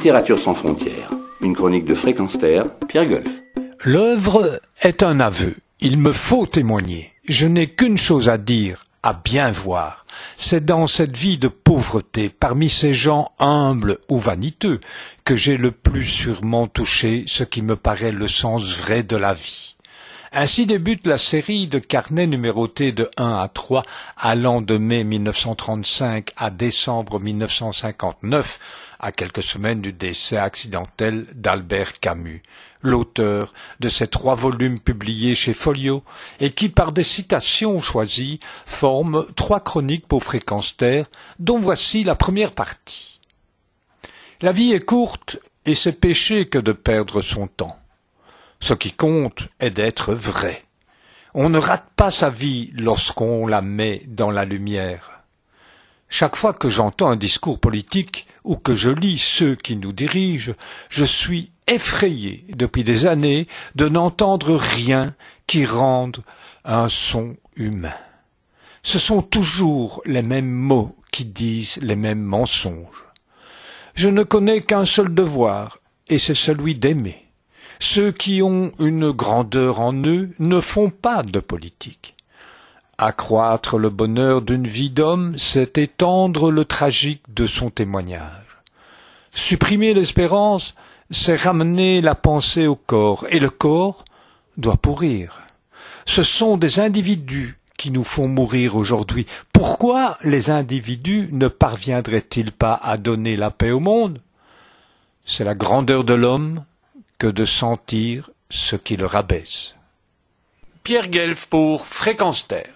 Littérature sans frontières. Une chronique de Fréquence Terre, Pierre Golf. L'œuvre est un aveu. Il me faut témoigner. Je n'ai qu'une chose à dire, à bien voir. C'est dans cette vie de pauvreté, parmi ces gens humbles ou vaniteux, que j'ai le plus sûrement touché ce qui me paraît le sens vrai de la vie. Ainsi débute la série de carnets numérotés de 1 à 3 allant de mai 1935 à décembre 1959, à quelques semaines du décès accidentel d'Albert Camus, l'auteur de ces 3 volumes publiés chez Folio et qui, par des citations choisies, forment 3 chroniques pour Fréquence Terre, dont voici la première partie. La vie est courte et c'est péché que de perdre son temps. Ce qui compte est d'être vrai. On ne rate pas sa vie lorsqu'on la met dans la lumière. Chaque fois que j'entends un discours politique ou que je lis ceux qui nous dirigent, je suis effrayé depuis des années de n'entendre rien qui rende un son humain. Ce sont toujours les mêmes mots qui disent les mêmes mensonges. Je ne connais qu'un seul devoir, et c'est celui d'aimer. Ceux qui ont une grandeur en eux ne font pas de politique. Accroître le bonheur d'une vie d'homme, c'est étendre le tragique de son témoignage. Supprimer l'espérance, c'est ramener la pensée au corps, et le corps doit pourrir. Ce sont des individus qui nous font mourir aujourd'hui. Pourquoi les individus ne parviendraient-ils pas à donner la paix au monde? C'est la grandeur de l'homme que de sentir ce qui le rabaisse. Pierre Guelf pour Fréquence Terre.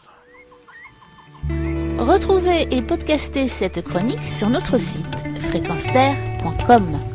Retrouvez et podcastez cette chronique sur notre site fréquenceterre.com.